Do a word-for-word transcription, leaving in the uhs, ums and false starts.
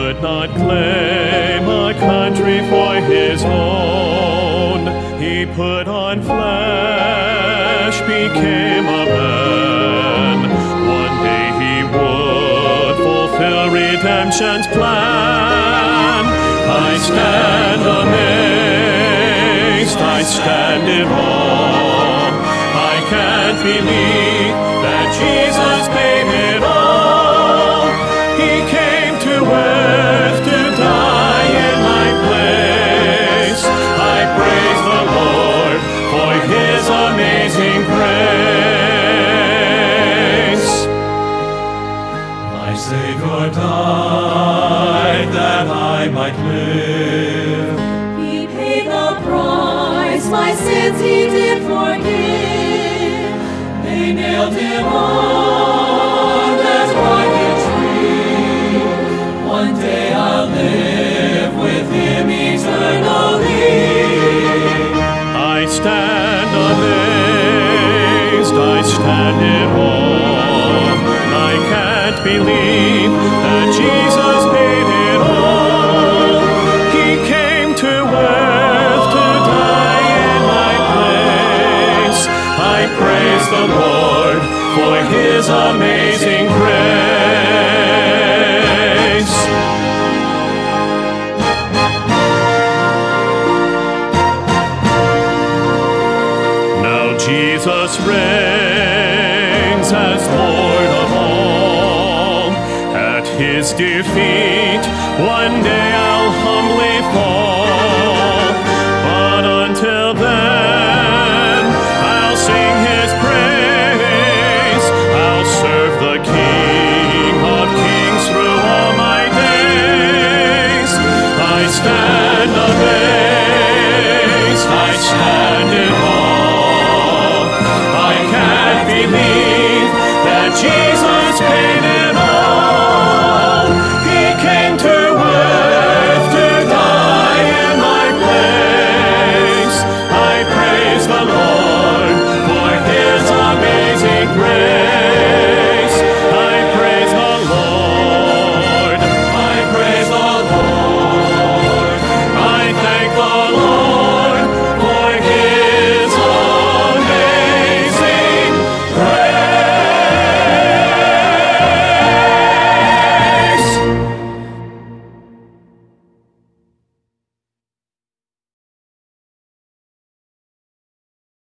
would not claim a country for his own. He put on flesh, became a man. One day he would fulfill redemption's plan. I stand amazed, I stand in awe. I can't believe that Jesus paid it all. He came to earth to die in my place. I praise the Lord for his amazing grace. My Savior died that I might live. He paid the price, my sins he did forgive. They nailed him on that rugged tree. One day I'll live with him eternally. I stand amazed, I stand in awe. I can't believe that Jesus paid it all. He came to earth to die in my place. I praise the Lord for his amazing grace. Now Jesus reigns as Lord of all. At his defeat, one day I'll humbly fall.